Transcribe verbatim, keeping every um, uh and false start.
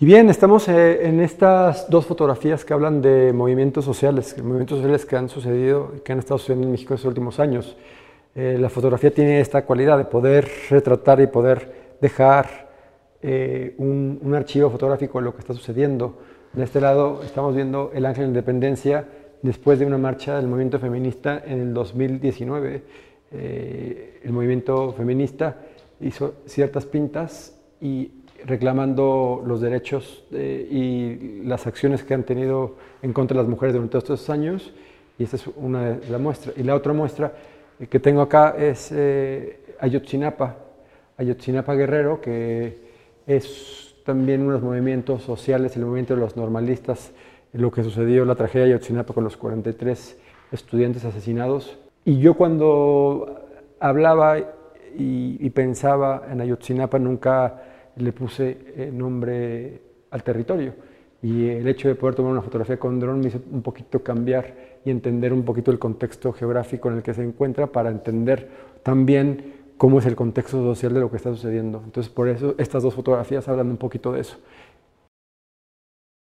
Y bien, estamos eh, en estas dos fotografías que hablan de movimientos sociales, movimientos sociales que han sucedido y que han estado sucediendo en México en estos últimos años. Eh, la fotografía tiene esta cualidad de poder retratar y poder dejar eh, un, un archivo fotográfico de lo que está sucediendo. De este lado estamos viendo el Ángel de la Independencia después de una marcha del movimiento feminista en el dos mil diecinueve. Eh, el movimiento feminista hizo ciertas pintas y reclamando los derechos eh, y las acciones que han tenido en contra de las mujeres durante todos estos años, y esta es una de las muestras. Y la otra muestra eh, que tengo acá es eh, Ayotzinapa, Ayotzinapa Guerrero, que es también unos movimientos sociales, el movimiento de los normalistas, lo que sucedió, la tragedia de Ayotzinapa con los cuarenta y tres estudiantes asesinados. Y yo cuando hablaba y, y pensaba en Ayotzinapa nunca le puse eh, nombre al territorio, y el hecho de poder tomar una fotografía con dron me hizo un poquito cambiar y entender un poquito el contexto geográfico en el que se encuentra, para entender también cómo es el contexto social de lo que está sucediendo. Entonces por eso estas dos fotografías hablan un poquito de eso.